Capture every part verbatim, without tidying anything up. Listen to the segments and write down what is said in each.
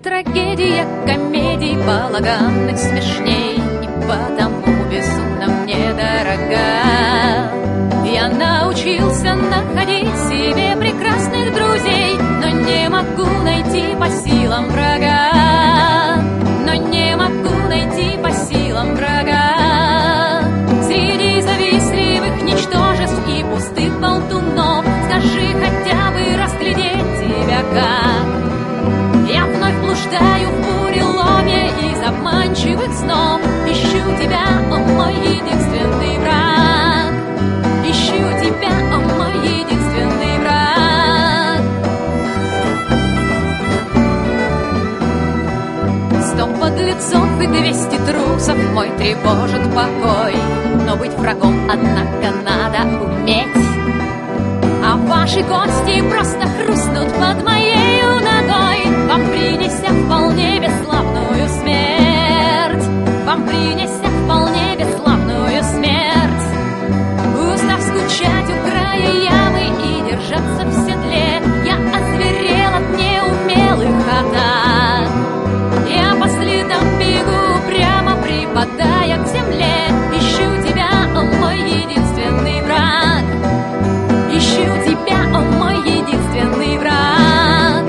трагедия комедий балаганных смешней, и потому безумно мне дорога. Я научился находить себе прекрасных друзей, но не могу найти по силам врага, но не могу найти по силам врага. Среди завистливых ничтожеств и пустых болтунов скажи хотя бы разглядеть тебя как. Я вновь блуждаю в буреломе из обманчивых снов, ищу тебя, о мой единственный враг, ищу тебя, о мой единственный враг. Сто подлецов и двести трусов мой тревожит покой, но быть врагом, однако, надо уметь. А ваши кости просто хрустнут под моею ногой, вам принеся вполне бесславную смерть, вам принеся вполне бесславную смерть. Устав скучать у края ямы и держаться в седле, я озверел от неумелых атак. Я по следам бегу, прямо припадая к земле, ищу тебя, о мой единственный враг, ищу тебя, о мой единственный враг.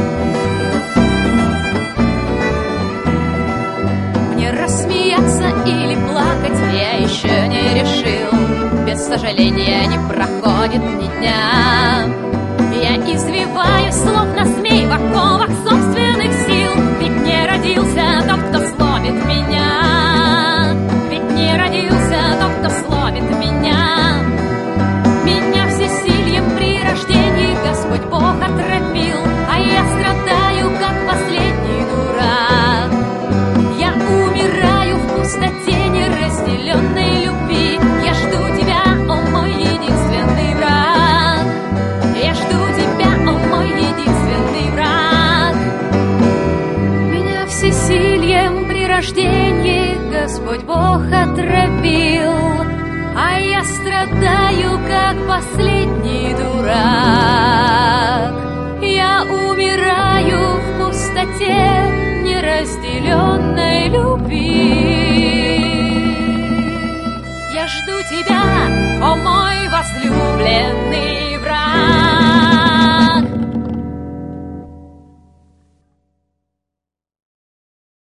Мне рассмеяться или плакать я еще не решил, без сожаления не проходит ни дня. Я извиваюсь, словно змей в оковах собственных сил, ведь не родился тот, кто сломит меня, ведь не родился тот, кто сломит меня. Меня всесильем при рождении Господь Бог отравил, а я страдаю, как последний дурак. Я умираю в пустоте неразделенной любви, я жду тебя, о мой единственный враг, я жду тебя, о мой единственный враг. Меня всесильем при рождении Господь Бог отравил, а я страдаю, как последний дурак. Я умираю в пустоте неразделенной любви. Я жду тебя, о мой возлюбленный.